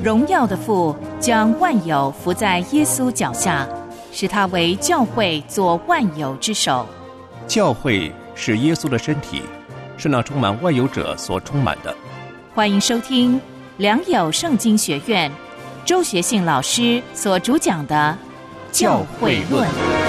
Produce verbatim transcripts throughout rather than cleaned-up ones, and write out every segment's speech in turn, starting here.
荣耀的父将万有伏在耶稣脚下，使他为教会做万有之首。 教会是耶稣的身体，是那充满万有者所充满的。 欢迎收听良友圣经学院周学信老师所主讲的《教会论》。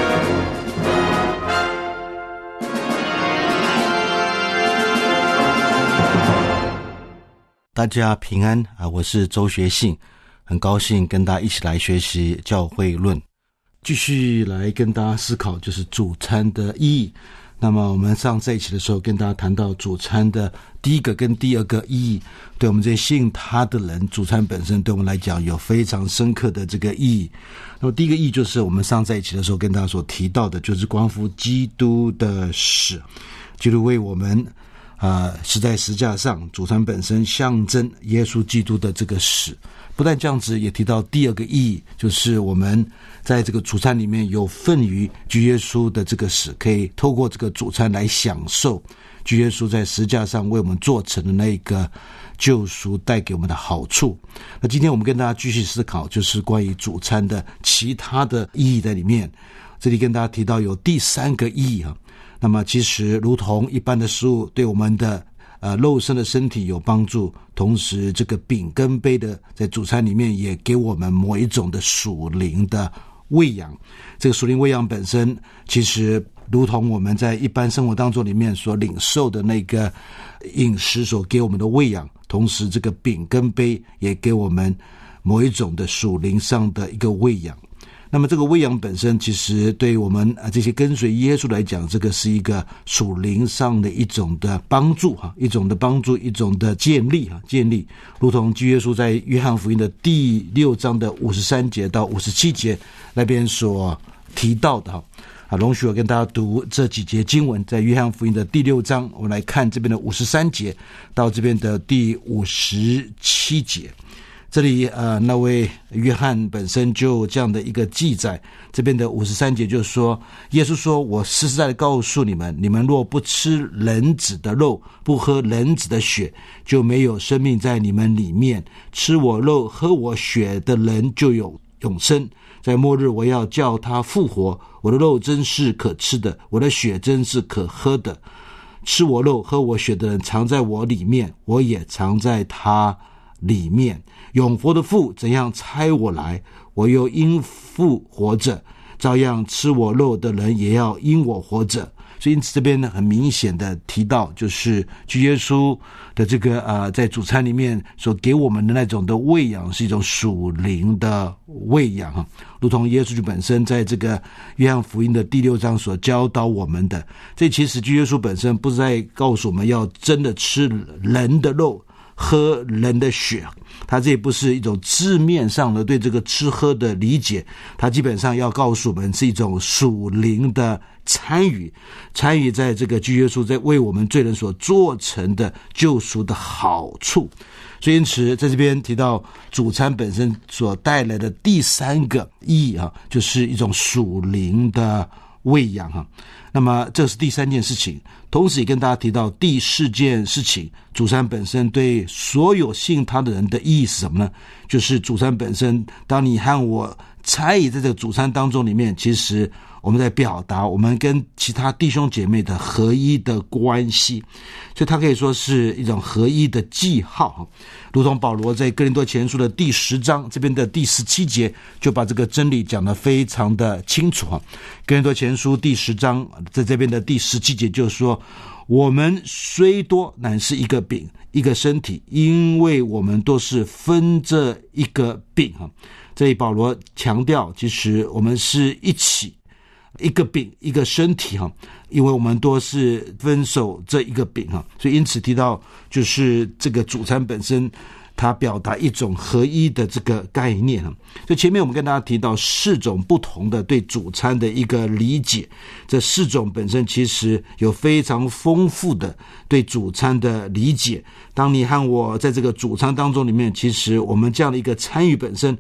大家平安啊！我是周学信，很高兴跟大家一起来学习教会论，继续来跟大家思考就是主餐的意义。那么我们上在一起的时候跟大家谈到主餐的第一个跟第二个意义，对我们这些信他的人，主餐本身对我们来讲有非常深刻的这个意义。那么第一个意义就是我们上在一起的时候跟大家所提到的，就是关乎基督的死，基督为我们呃，是在十字架上，主餐本身象征耶稣基督的这个死。不但这样子，也提到第二个意义，就是我们在这个主餐里面有份于主耶稣的这个死，可以透过这个主餐来享受主耶稣在十字架上为我们做成的那个救赎带给我们的好处。那今天我们跟大家继续思考，就是关于主餐的其他的意义在里面。这里跟大家提到有第三个意义啊。那么其实如同一般的食物对我们的呃肉身的身体有帮助，同时这个饼跟杯的在主餐里面也给我们某一种的属灵的喂养。这个属灵喂养本身其实如同我们在一般生活当中里面所领受的那个饮食所给我们的喂养，同时这个饼跟杯也给我们某一种的属灵上的一个喂养。那么这个喂养本身其实对于我们这些跟随耶稣来讲，这个是一个属灵上的一种的帮助哈，一种的帮助，一种的建立哈，建立。如同基督耶稣在约翰福音的第六章的五十三节到五十七节那边所提到的哈。啊，容许我跟大家读这几节经文，在约翰福音的第六章，我们来看这边的五十三节到这边的第五十七节。这里呃，那位约翰本身就这样的一个记载，这边的五十三节就是说，耶稣说，我实实在在告诉你们，你们若不吃人子的肉，不喝人子的血，就没有生命在你们里面。吃我肉喝我血的人就有永生，在末日我要叫他复活。我的肉真是可吃的，我的血真是可喝的。吃我肉喝我血的人藏在我里面，我也藏在他里面。永活的父怎样差我来，我又因父活着，照样吃我肉的人也要因我活着。所以因此这边很明显的提到，就是主耶稣的这个呃，在主餐里面所给我们的那种的喂养，是一种属灵的喂养，如同耶稣本身在这个约翰福音的第六章所教导我们的。这其实主耶稣本身不是在告诉我们要真的吃人的肉喝人的血，他这也不是一种字面上的对这个吃喝的理解，他基本上要告诉我们是一种属灵的参与，参与在这个基督耶稣在为我们罪人所做成的救赎的好处。所以因此在这边提到主餐本身所带来的第三个意义啊，就是一种属灵的喂养哈。那么这是第三件事情，同时也跟大家提到第四件事情，主餐本身对所有信他的人的意义是什么呢？就是主餐本身，当你和我参与在这个主餐当中里面，其实我们在表达我们跟其他弟兄姐妹的合一的关系，所以它可以说是一种合一的记号。如同保罗在哥林多前书的第十章这边的第十七节就把这个真理讲得非常的清楚。哥林多前书第十章在这边的第十七节就是说，我们虽多，乃是一个饼，一个身体，因为我们都是分这一个饼。这里保罗强调，其实我们是一起一个饼一个身体哈，因为我们都是分守这一个饼哈，所以因此提到就是这个主餐本身它表达一种合一的这个概念哈。所以前面我们跟大家提到四种不同的对主餐的一个理解，这四种本身其实有非常丰富的对主餐的理解。当你和我在这个主餐当中里面，其实我们这样的一个参与本身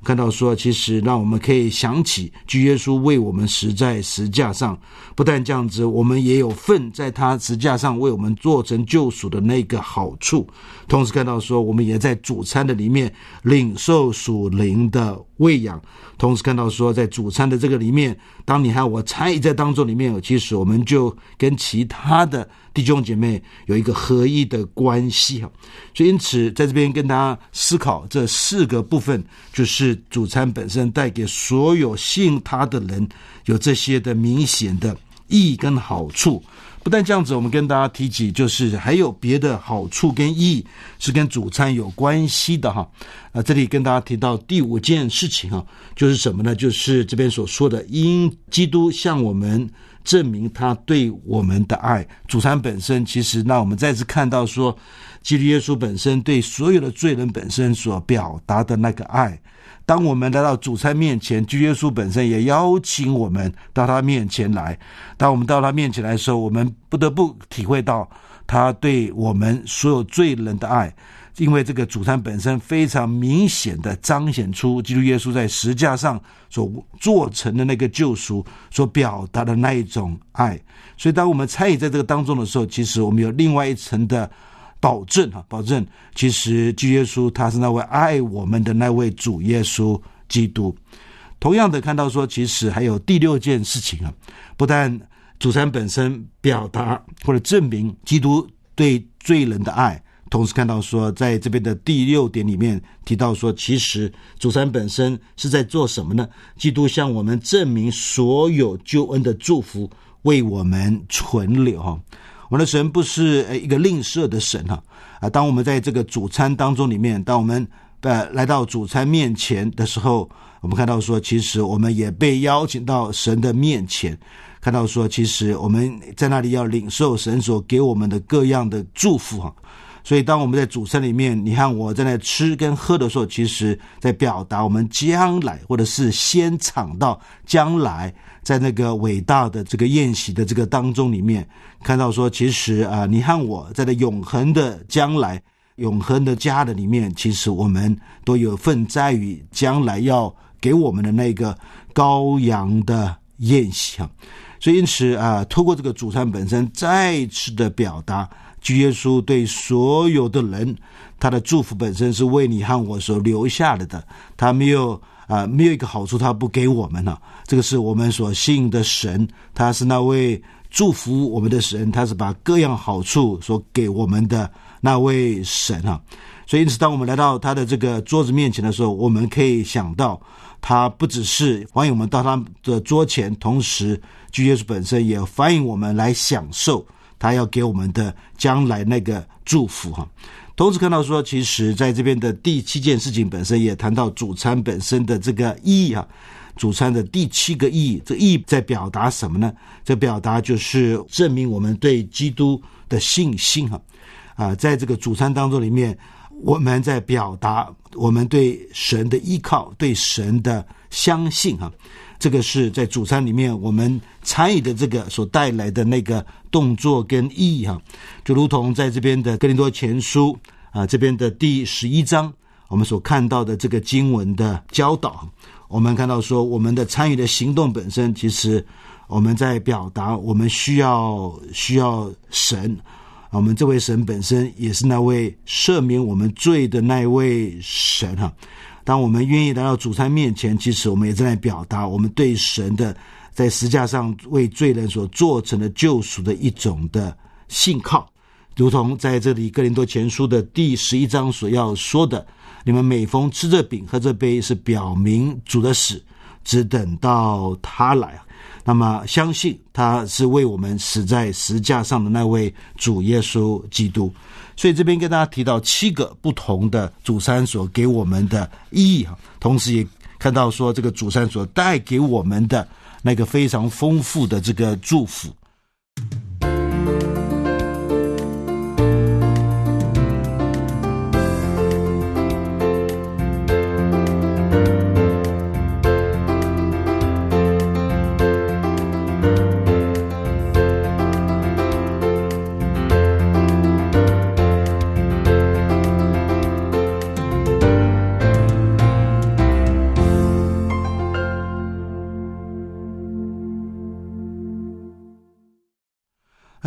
看到说，其实让我们可以想起主耶稣为我们死在十架上，不但这样子，我们也有份在他十架上为我们做成救赎的那个好处。同时看到说，我们也在主餐的里面领受属灵的喂养。同时看到说，在主餐的这个里面，当你和我参与在当中里面，其实我们就跟其他的弟兄姐妹有一个合一的关系。所以因此在这边跟大家思考这四个部分，就是主餐本身带给所有信他的人有这些的明显的意义跟好处。不但这样子，我们跟大家提及，就是还有别的好处跟意义是跟主餐有关系的哈。啊，这里跟大家提到第五件事情哈，就是什么呢？就是这边所说的，因基督向我们证明他对我们的爱。主餐本身，其实那我们再次看到说，基督耶稣本身对所有的罪人本身所表达的那个爱。当我们来到主餐面前，基督耶稣本身也邀请我们到他面前来。当我们到他面前来的时候，我们不得不体会到他对我们所有罪人的爱，因为这个主餐本身非常明显的彰显出基督耶稣在十架上所做成的那个救赎所表达的那一种爱。所以当我们参与在这个当中的时候，其实我们有另外一层的保证哈，保证其实基督耶稣他是那位爱我们的那位主耶稣基督。同样的看到说，其实还有第六件事情啊，不但主餐本身表达或者证明基督对罪人的爱，同时看到说在这边的第六点里面提到说，其实主餐本身是在做什么呢？基督向我们证明所有救恩的祝福为我们存留哈。我们的神不是一个吝啬的神哈啊！当我们在这个主餐当中里面，当我们呃来到主餐面前的时候，我们看到说，其实我们也被邀请到神的面前，看到说，其实我们在那里要领受神所给我们的各样的祝福哈。所以当我们在主餐里面，你看我在那吃跟喝的时候，其实在表达我们将来或者是先尝到将来在那个伟大的这个宴席的这个当中里面，看到说其实啊，你和我在那永恒的将来永恒的家的里面，其实我们都有份在于将来要给我们的那个羔羊的宴席。所以因此啊，透过这个主餐本身再次的表达主耶稣对所有的人他的祝福本身是为你和我所留下来的，他没有啊，没有一个好处他不给我们啊。这个是我们所信的神，他是那位祝福我们的神，他是把各样好处所给我们的那位神啊。所以因此当我们来到他的这个桌子面前的时候，我们可以想到他不只是欢迎我们到他的桌前，同时主耶稣本身也欢迎我们来享受他要给我们的将来那个祝福哈。同时看到说，其实在这边的第七件事情本身也谈到主餐本身的这个意义哈。主餐的第七个意义，这意义在表达什么呢？这表达就是证明我们对基督的信心哈。啊，在这个主餐当中里面，我们在表达我们对神的依靠，对神的相信哈。这个是在主餐里面我们参与的这个所带来的那个动作跟意义哈，就如同在这边的哥林多前书啊这边的第十一章，我们所看到的这个经文的教导，我们看到说我们的参与的行动本身，其实我们在表达我们需要需要神，我们这位神本身也是那位赦免我们罪的那位神哈。当我们愿意来到主餐面前，其实我们也正在表达我们对神的在十架上为罪人所做成的救赎的一种的信靠，如同在这里哥林多前书的第十一章所要说的，你们每逢吃这饼喝这杯，是表明主的死，只等到他来。那么相信他是为我们死在十架上的那位主耶稣基督。所以这边跟大家提到七个不同的主餐所给我们的意义，同时也看到说这个主餐所带给我们的那个非常丰富的这个祝福。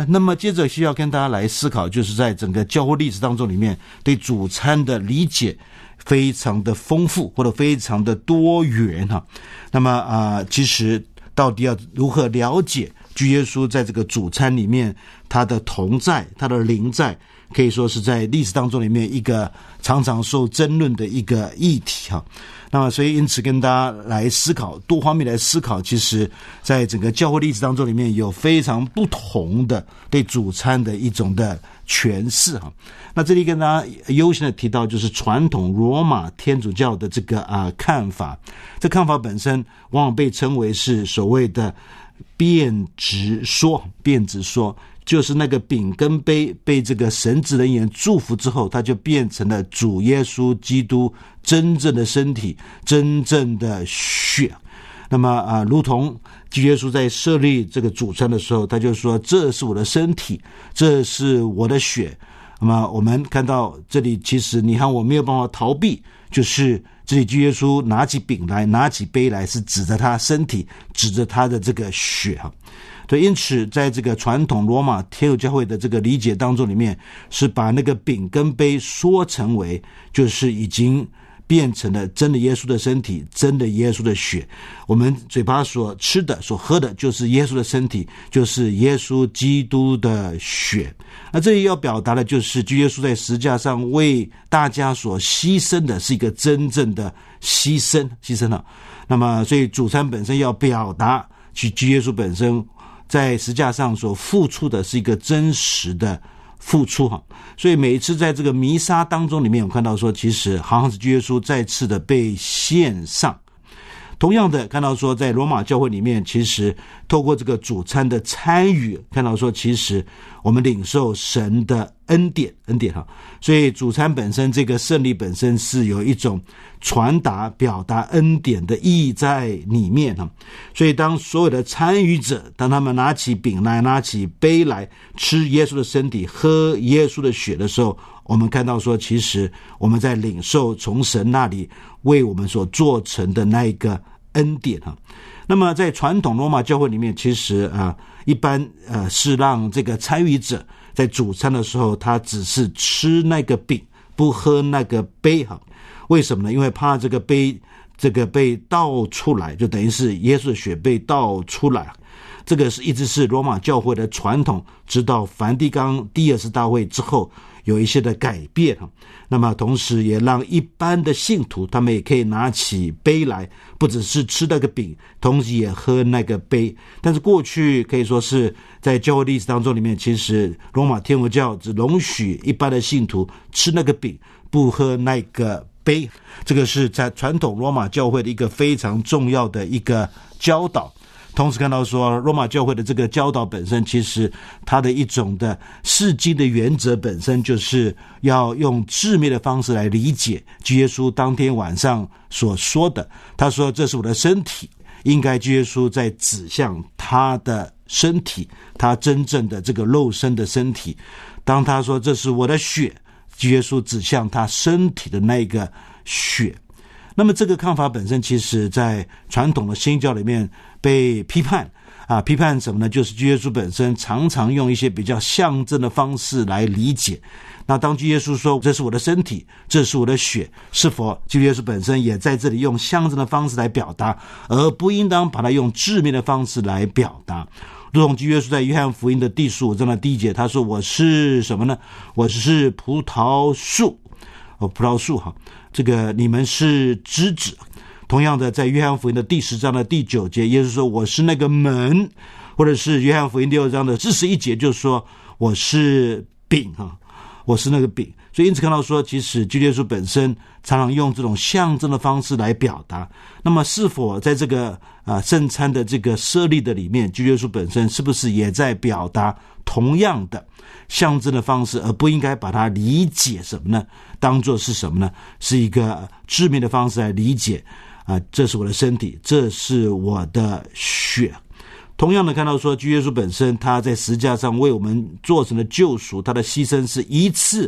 那么接着需要跟大家来思考，就是在整个教会历史当中里面，对主餐的理解非常的丰富，或者非常的多元哈。那么啊、呃，其实到底要如何了解主耶稣在这个主餐里面他的同在，他的临在，可以说是在历史当中里面一个常常受争论的一个议题哈。那么所以因此跟大家来思考，多方面来思考，其实在整个教会历史当中里面有非常不同的对主餐的一种的诠释哈。那这里跟大家优先的提到就是传统罗马天主教的这个啊看法，这看法本身往往被称为是所谓的变质说，变质说就是那个饼跟杯被这个神职人员祝福之后，它就变成了主耶稣基督真正的身体，真正的血。那么啊，如同主耶稣在设立这个主餐的时候，他就说这是我的身体，这是我的血。那么我们看到这里，其实你和我没有办法逃避，就是这里主耶稣拿起饼来，拿起杯来，是指着他身体，指着他的这个血哈。对，因此在这个传统罗马天主教会的这个理解当中里面，是把那个饼跟杯说成为就是已经变成了真的耶稣的身体，真的耶稣的血。我们嘴巴所吃的所喝的就是耶稣的身体，就是耶稣基督的血。那这里要表达的就是主耶稣在十字架上为大家所牺牲的是一个真正的牺牲牺牲了。那么所以主餐本身要表达主耶稣本身在十字架上所付出的是一个真实的付出哈。所以每一次在这个弥撒当中里面，我看到说其实好像是主耶稣再次的被献上。同样的看到说在罗马教会里面，其实透过这个主餐的参与，看到说其实我们领受神的恩典恩典哈。所以主餐本身这个圣礼本身是有一种传达表达恩典的意义在里面哈。所以当所有的参与者，当他们拿起饼来，拿起杯来吃耶稣的身体，喝耶稣的血的时候，我们看到说其实我们在领受从神那里为我们所做成的那一个恩典哈。那么在传统罗马教会里面，其实啊一般呃是让这个参与者在主餐的时候，他只是吃那个饼，不喝那个杯哈。为什么呢？因为怕这个杯这个被倒出来，就等于是耶稣的血被倒出来。这个是一直是罗马教会的传统，直到梵蒂冈第二次大会之后有一些的改变。那么同时也让一般的信徒他们也可以拿起杯来，不只是吃那个饼，同时也喝那个杯。但是过去可以说是在教会历史当中里面，其实罗马天主教只容许一般的信徒吃那个饼，不喝那个杯。这个是在传统罗马教会的一个非常重要的一个教导。同时看到说罗马教会的这个教导本身，其实它的一种的释经的原则本身就是要用字面的方式来理解主耶稣当天晚上所说的。他说这是我的身体，应该主耶稣在指向他的身体，他真正的这个肉身的身体。当他说这是我的血，主耶稣指向他身体的那个血。那么这个看法本身其实在传统的新教里面被批判啊，批判什么呢？就是主耶稣本身常常用一些比较象征的方式来理解。那当主耶稣说这是我的身体，这是我的血，是否主耶稣本身也在这里用象征的方式来表达，而不应当把它用字面的方式来表达。如同主耶稣在约翰福音的第十五章的第一节，他说我是什么呢？我是葡萄树哦，葡萄树哈，这个你们是枝子。同样的，在约翰福音的第十章的第九节，耶稣说我是那个门，或者是约翰福音第二章的四十一节，就说我是饼哈，我是那个饼。所以因此看到说，其实基督耶稣本身常常用这种象征的方式来表达。那么是否在这个啊圣餐的这个设立的里面，基督耶稣本身是不是也在表达同样的象征的方式，而不应该把它理解什么呢？当作是什么呢？是一个字面的方式来理解啊，这是我的身体，这是我的血。同样的看到说，基督耶稣本身他在十字架上为我们做成的救赎，他的牺牲是一次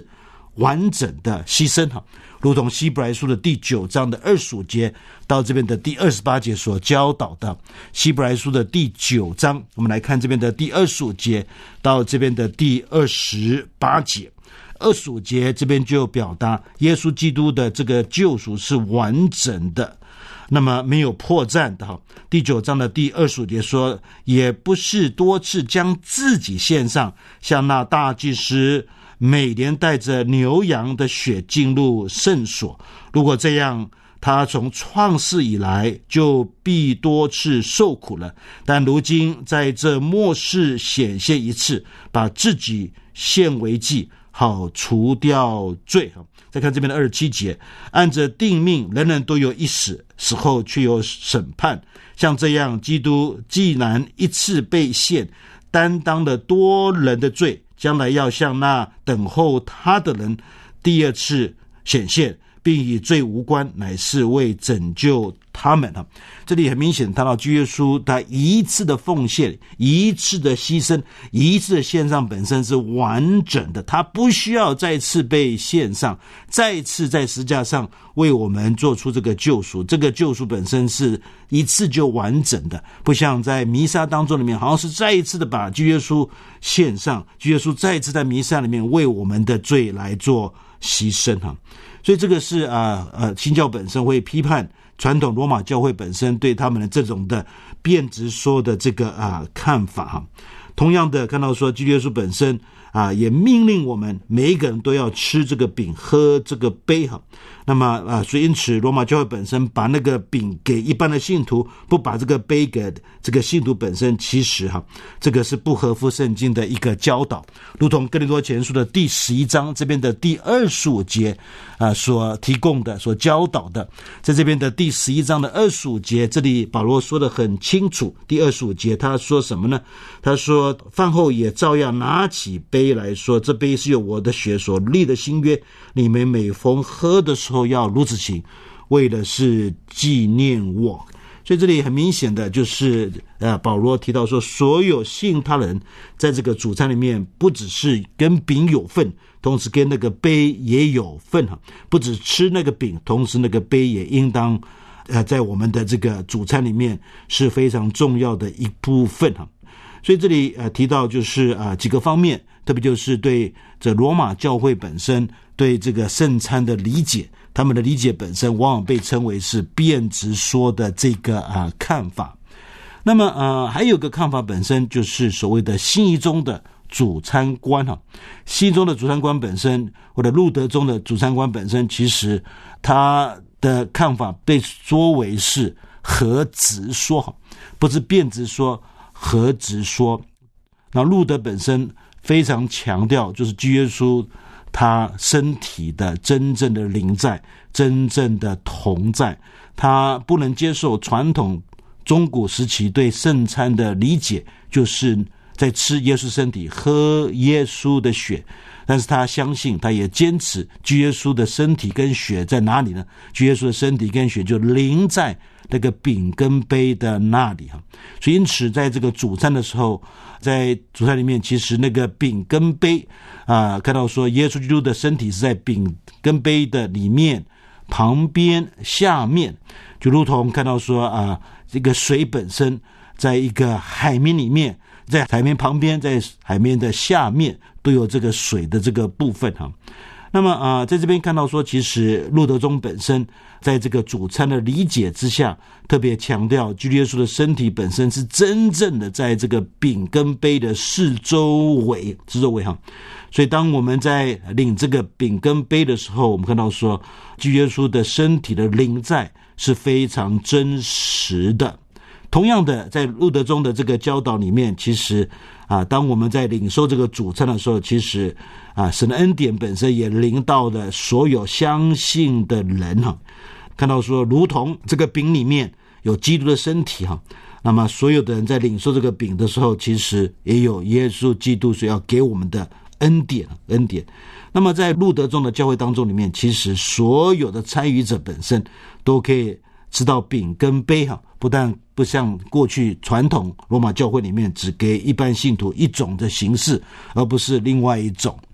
完整的牺牲哈，如同希伯来书的第九章的二十五节到这边的第二十八节所教导的。希伯来书的第九章，我们来看这边的第二十五节到这边的第二十八节。二十五节这边就表达耶稣基督的这个救赎是完整的，那么没有破绽的哈。第九章的第二十五节说，也不是多次将自己献上，像那大祭司每年带着牛羊的血进入圣所，如果这样，他从创世以来就必多次受苦了，但如今在这末世显现一次，把自己献为祭，好除掉罪。再看这边的二十七节，按着定命，人人都有一死，死后却有审判。像这样，基督既然一次被献，担当了多人的罪，将来要向那等候他的人第二次显现，并以罪无关，乃是为拯救他们。这里很明显谈到基督耶稣他一次的奉献，一次的牺牲，一次的献上本身是完整的，他不需要再次被献上，再次在十字架上为我们做出这个救赎。这个救赎本身是一次就完整的，不像在弥撒当中里面好像是再一次的把基督耶稣献上，基督耶稣再一次在弥撒里面为我们的罪来做牺牲。所以这个是啊呃新教本身会批判传统罗马教会本身对他们的这种的变质说的这个啊看法哈。同样的看到说基督耶稣本身啊也命令我们每一个人都要吃这个饼喝这个杯哈。那么啊所以因此罗马教会本身把那个饼给一般的信徒，不把这个杯给这个信徒本身，其实哈这个是不合乎圣经的一个教导。如同哥林多前书的第十一章这边的第二十五节啊所提供的所教导的，在这边的第十一章的二十五节，这里保罗说得很清楚。第二十五节他说什么呢？他说饭后也照样拿起杯来说，这杯是由我的血所立的新约，你们每逢喝的时候要如此行，为的是纪念我。所以这里很明显的就是呃，保罗提到说，所有信他人在这个主餐里面，不只是跟饼有份，同时跟那个杯也有份哈，不只吃那个饼，同时那个杯也应当呃，在我们的这个主餐里面是非常重要的一部分哈。所以这里呃提到就是啊、呃、几个方面，特别就是对这罗马教会本身对这个圣餐的理解，他们的理解本身往往被称为是变质说的这个啊、呃、看法。那么呃还有个看法本身就是所谓的新义中的主餐观哈。新义中的主餐观本身，或者路德中的主餐观本身，其实他的看法被说为是合质说哈，不是变质说，合质说。那路德本身非常强调就是基督耶稣他身体的真正的临在，真正的同在，他不能接受传统中古时期对圣餐的理解，就是在吃耶稣身体喝耶稣的血，但是他相信，他也坚持基督耶稣的身体跟血在哪里呢？基督耶稣的身体跟血就临在那个饼跟杯的那里哈。所以因此在这个主餐的时候，在主餐里面其实那个饼跟杯啊、呃，看到说耶稣基督的身体是在饼跟杯的里面、旁边、下面，就如同看到说啊、呃，这个水本身在一个海绵里面，在海绵旁边，在海绵的下面都有这个水的这个部分哈。那么啊、呃，在这边看到说，其实路德宗本身在这个主餐的理解之下，特别强调基督耶稣的身体本身是真正的在这个饼跟杯的四周围四周围哈。所以当我们在领这个饼跟杯的时候，我们看到说基督耶稣的身体的临在是非常真实的。同样的，在路德宗的这个教导里面，其实啊，当我们在领受这个主餐的时候，其实啊，神的恩典本身也临到了所有相信的人哈。看到说，如同这个饼里面有基督的身体哈，那么所有的人在领受这个饼的时候，其实也有耶稣基督所要给我们的恩典恩典。那么在路德宗的教会当中里面，其实所有的参与者本身都可以吃到饼跟杯哈，不但不像过去传统罗马教会里面只给一般信徒一种的形式，而不是另外一种。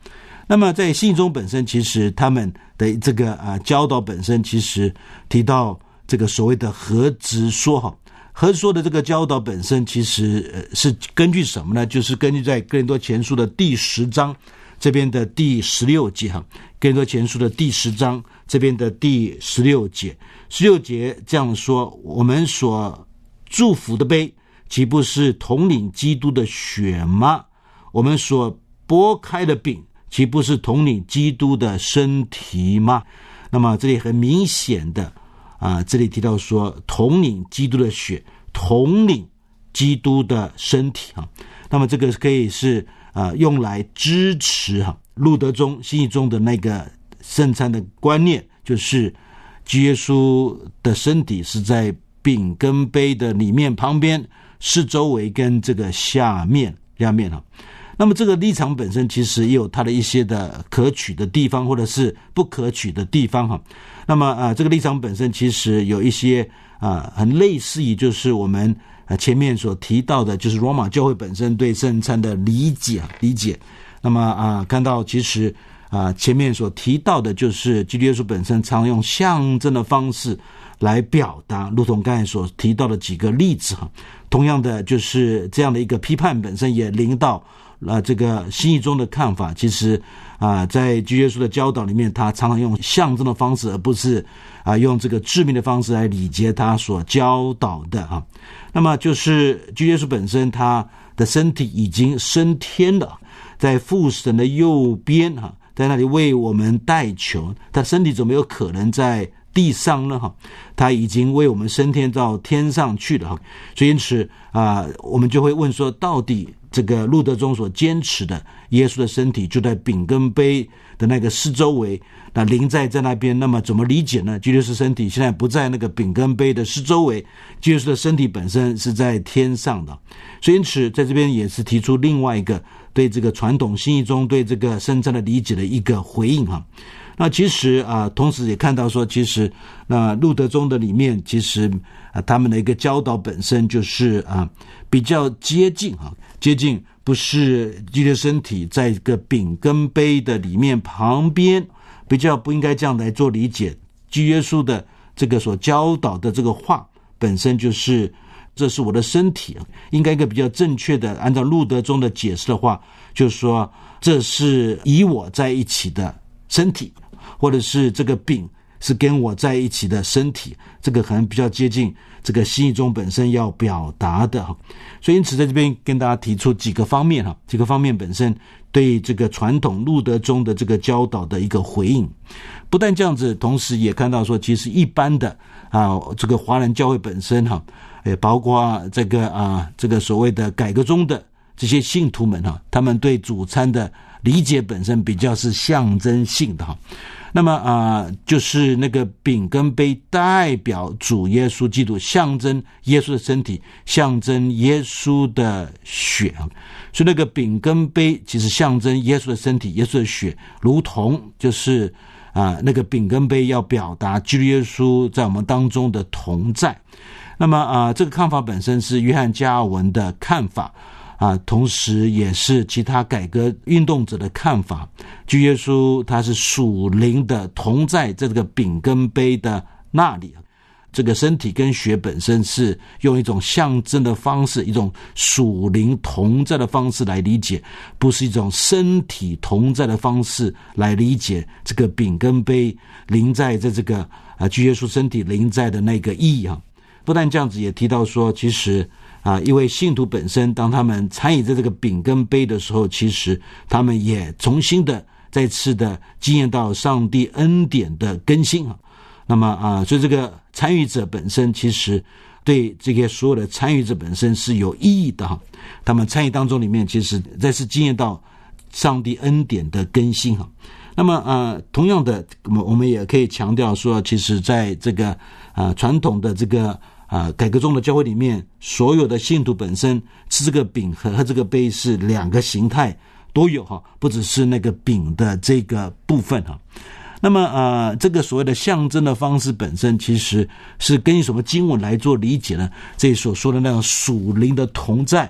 那么在信中本身，其实他们的这个啊教导本身，其实提到这个所谓的和直说哈，和直说的这个教导本身，其实呃是根据什么呢？就是根据在哥林多前书的第十章这边的第十六节哈，哥林多前书的第十章这边的第十六节，十六节这样说：我们所祝福的杯，岂不是统领基督的血吗？我们所拨开的饼，岂不是统领基督的身体吗？那么这里很明显的啊，这里提到说统领基督的血，统领基督的身体啊。那么这个可以是啊用来支持哈路德宗新义宗的那个圣餐的观念，就是基督耶稣的身体是在饼跟杯的里面、旁边、四周围跟这个下面、下面哈。那么这个立场本身其实也有它的一些的可取的地方，或者是不可取的地方哈。那么啊，这个立场本身其实有一些啊，很类似于就是我们啊前面所提到的，就是罗马教会本身对圣餐的理解理解。那么啊，看到其实啊前面所提到的，就是基督耶稣本身常用象征的方式来表达，如同刚才所提到的几个例子哈。同样的，就是这样的一个批判本身也临到呃，这个新义宗的看法，其实啊、呃，在基督耶稣的教导里面，他常常用象征的方式，而不是啊、呃、用这个致命的方式来理解他所教导的啊。那么就是基督耶稣本身，他的身体已经升天了，在父神的右边哈、啊，在那里为我们代求。他身体怎么有可能在地上呢？哈，他已经为我们升天到天上去了哈。所以因此啊、呃，我们就会问说，到底这个路德宗所坚持的耶稣的身体就在饼跟杯的那个四周围，那临在在那边，那么怎么理解呢？基督耶稣身体现在不在那个饼跟杯的四周围，基督耶稣的身体本身是在天上的。所以因此在这边也是提出另外一个对这个传统新义宗对这个圣餐的理解的一个回应哈。那其实啊，同时也看到说，其实那路德宗的里面，其实啊他们的一个教导本身就是啊比较接近啊，接近不是基督的身体在一个饼跟杯的里面旁边，比较不应该这样来做理解。基督耶稣的这个所教导的这个话本身就是这是我的身体，应该一个比较正确的按照路德宗的解释的话，就是说这是以我在一起的身体，或者是这个饼是跟我在一起的身体，这个可能比较接近这个新义宗本身要表达的。所以因此在这边跟大家提出几个方面哈，几个方面本身对这个传统路德宗的这个教导的一个回应。不但这样子，同时也看到说，其实一般的啊这个华人教会本身哈，也包括这个啊这个所谓的改革中的这些信徒们哈，他们对主餐的理解本身比较是象征性的哈。那么啊、呃，就是那个饼跟杯代表主耶稣基督，象征耶稣的身体，象征耶稣的血啊。所以那个饼跟杯其实象征耶稣的身体，耶稣的血，如同就是啊、呃、那个饼跟杯要表达基督耶稣在我们当中的同在。那么啊、呃，这个看法本身是约翰加尔文的看法。啊，同时也是其他改革运动者的看法。基督耶稣他是属灵的同在这个饼跟杯的那里，这个身体跟血本身是用一种象征的方式，一种属灵同在的方式来理解，不是一种身体同在的方式来理解这个饼跟杯临在在这个啊，基督耶稣身体临在的那个意义啊。不但这样子，也提到说，其实啊，因为信徒本身当他们参与在这个饼跟杯的时候，其实他们也重新的再次的经验到上帝恩典的更新啊。那么啊，所以这个参与者本身其实对这些所有的参与者本身是有意义的哈。他们参与当中里面，其实再次经验到上帝恩典的更新哈。那么呃，同样的，我们也可以强调说，其实在这个呃传统的这个啊、呃，改革中的教会里面，所有的信徒本身吃这个饼和这个杯是两个形态都有哈，不只是那个饼的这个部分哈。那么呃，这个所谓的象征的方式本身，其实是根据什么经文来做理解呢？这里所说的那种属灵的同在，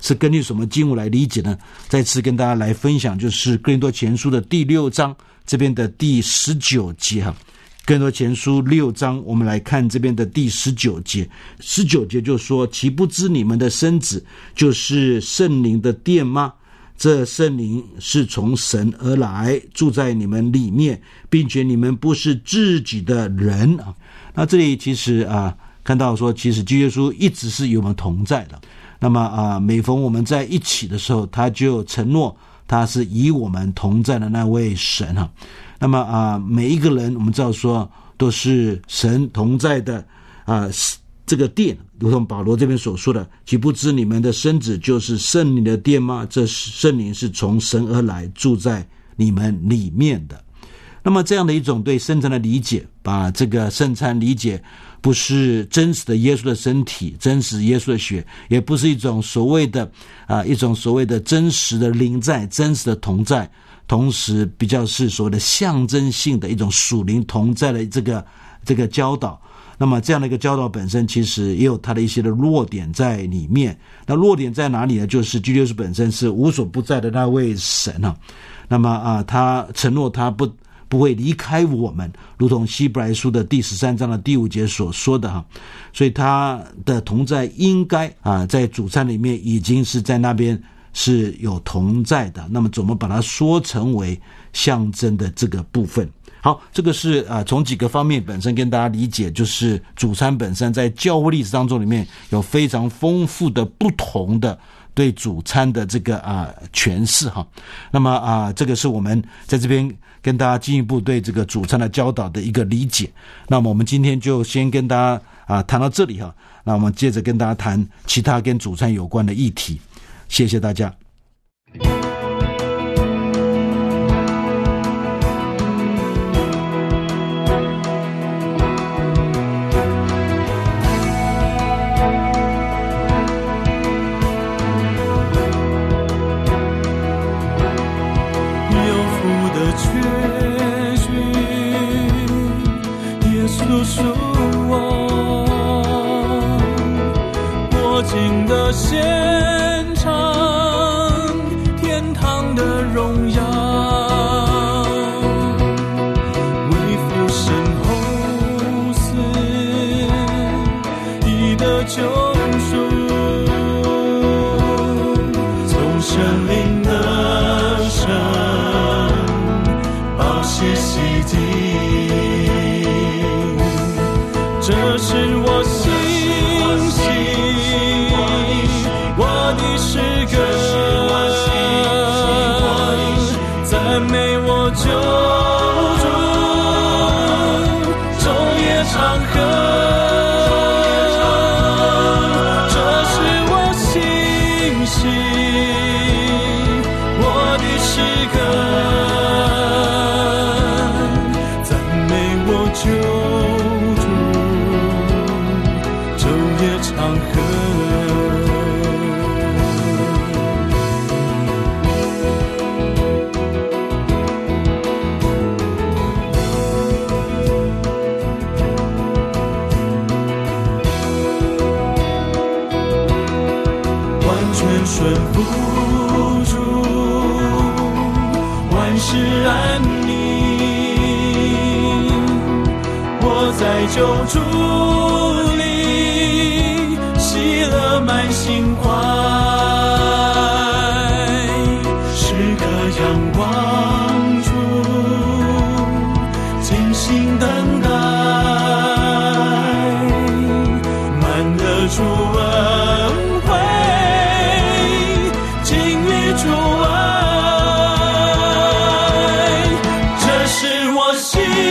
是根据什么经文来理解呢？再次跟大家来分享，就是哥林多前书的第六章这边的第十九节哈。哥林多前书六章，我们来看这边的第十九节。十九节就说：岂不知你们的身子就是圣灵的殿吗？这圣灵是从神而来，住在你们里面，并且你们不是自己的人啊。那这里其实啊，看到说，其实基督耶稣一直是与我们同在的。那么啊，每逢我们在一起的时候，他就承诺他是与我们同在的那位神啊。那么啊，每一个人我们知道说都是神同在的啊，这个殿，如同保罗这边所说的，岂不知你们的身子就是圣灵的殿吗？这圣灵是从神而来，住在你们里面的。那么这样的一种对圣餐的理解，把这个圣餐理解不是真实的耶稣的身体，真实耶稣的血，也不是一种所谓的啊一种所谓的真实的灵在，真实的同在，同时比较是所谓的象征性的一种属灵同在的这个这个教导。那么这样的一个教导本身其实也有它的一些的弱点在里面。那弱点在哪里呢？就是基督耶稣本身是无所不在的那位神啊。那么啊，他承诺他不不会离开我们，如同希伯来书的第十三章的第五节所说的哈。所以他的同在应该啊，在主餐里面已经是在那边是有同在的。那么怎么把它说成为象征的这个部分？好，这个是啊，从几个方面本身跟大家理解，就是主餐本身在教会历史当中里面有非常丰富的不同的对主餐的这个啊诠释哈。那么啊，这个是我们在这边跟大家进一步对这个主餐的教导的一个理解。那么我们今天就先跟大家啊谈到这里哈。那我们接着跟大家谈其他跟主餐有关的议题。谢谢大家。 献唱天堂的荣耀，为父神后死已得救赎，从神灵的神宝血洗净，这是我信心我的诗歌，赞美我救主，昼夜长歌，这是我信息，我的诗歌，赞美我救主，昼夜长歌。顺服主，万事安宁。我在救主里，喜乐满心怀，时刻仰望主，静心等待，满得主恩惠。主爱，这是我心